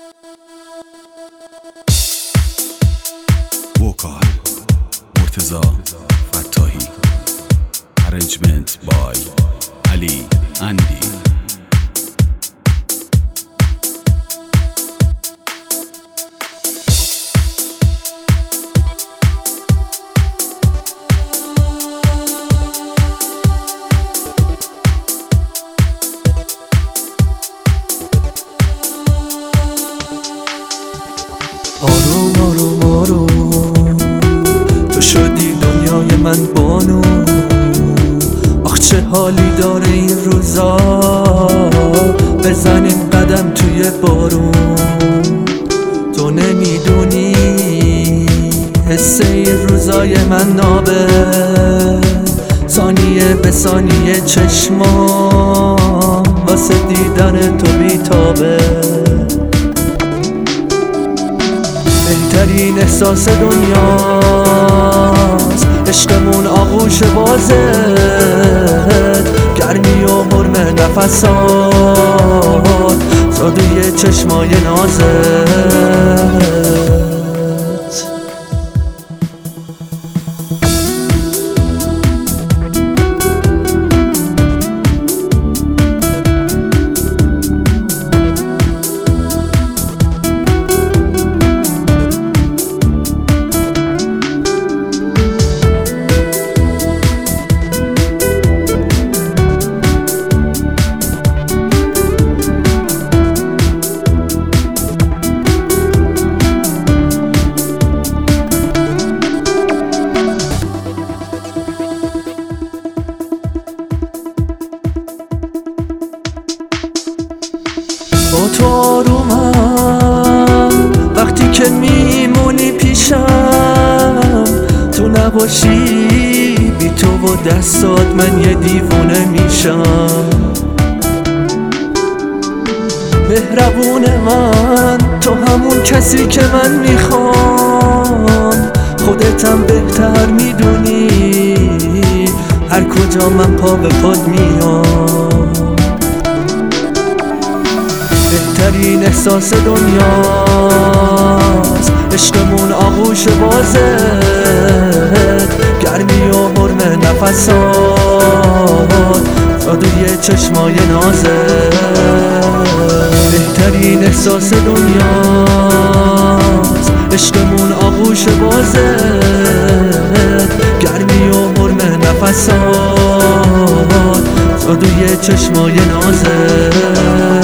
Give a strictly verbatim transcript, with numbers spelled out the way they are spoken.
وکال مرتضی فتاحی ارنجمنت بای علی اندی. آروم آروم آروم تو شدی دنیای من بانو. آخ چه حالی داره این روزا، بزنیم قدم توی بارون. تو نمیدونی حس این روزای من نابه، ثانیه به ثانیه چشمام واسه دیدن تو بیتابه. بهترین احساس دنیاست عشقمون آغوش بازه، گرمی و حرم نفسات زادوی چشمای نازت. با تو آرومم وقتی که میمونی پیشم، تو نباشی بی تو و دستات من یه دیوونه میشم. مهربون من تو همون کسی که من میخوام، خودتم بهتر میدونی هر کجا من پا به پاد میام. بهترین احساس دنیاست عشقمون آغوش بازه، گرمی و حرم نفسات زادوی چشمای نازت. بهترین احساس دنیاست عشقمون آغوش بازه، گرمی و حرم نفسات زادوی چشمای نازت.